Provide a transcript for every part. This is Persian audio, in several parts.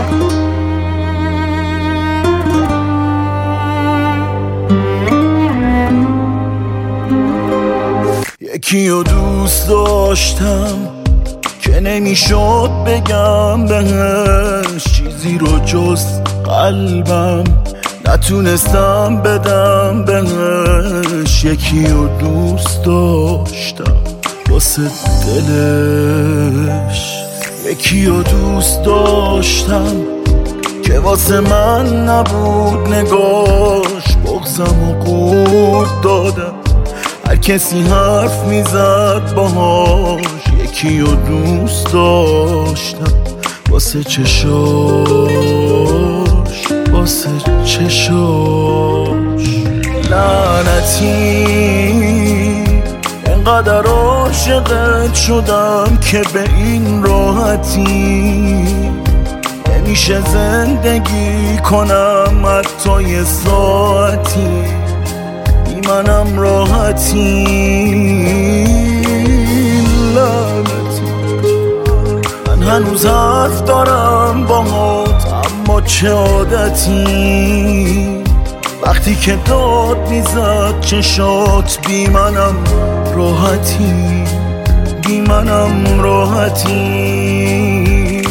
یکی رو دوست داشتم که نمیشد بگم بهش چیزی رو جز قلبم، نتونستم بدم بهش. یکی رو دوست داشتم واسه دلش، یکی رو دوست داشتم که واسه من نبود نگاش. بغضم و قورت دادم هر کسی حرف میزد باهاش. یکی رو دوست داشتم واسه چشاش، واسه چشاش. لعنتی انقدر عاشقت شدم که به این راحتی نمیشه زندگی کنم حتی یه ساعتی. منم راحتی لعنتی، من هنوز حرف دارم باهات اما چه عادتی. وقتی که داد میزد چشات بی منم راحتی، بی منم راحتی.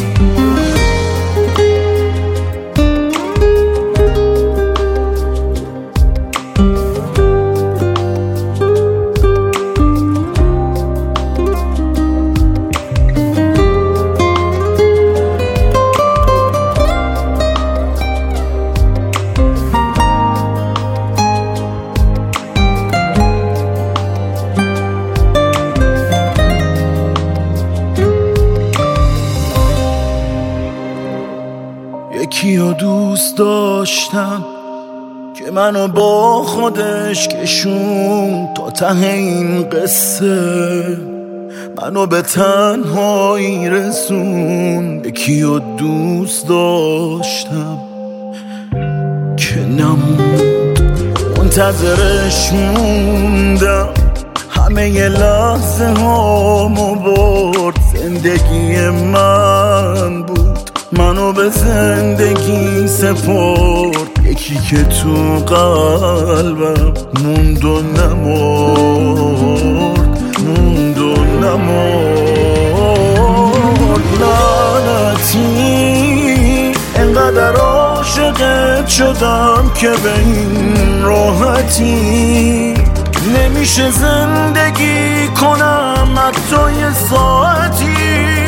یکی رو دوست داشتم که منو با خودش کشون تا ته این قصه، منو به تنهایی رسون. یکی رو دوست داشتم که نموند، منتظرش موندم همه ی لحظه هامو برد. زندگی من بود منو به زندگی سپرد. یکی که تو قلبم موند و نمرد، موند و نمرد. لعنتی انقدر عاشقت شدم که به این راحتی نمیشه زندگی کنم حتی یه ساعتی.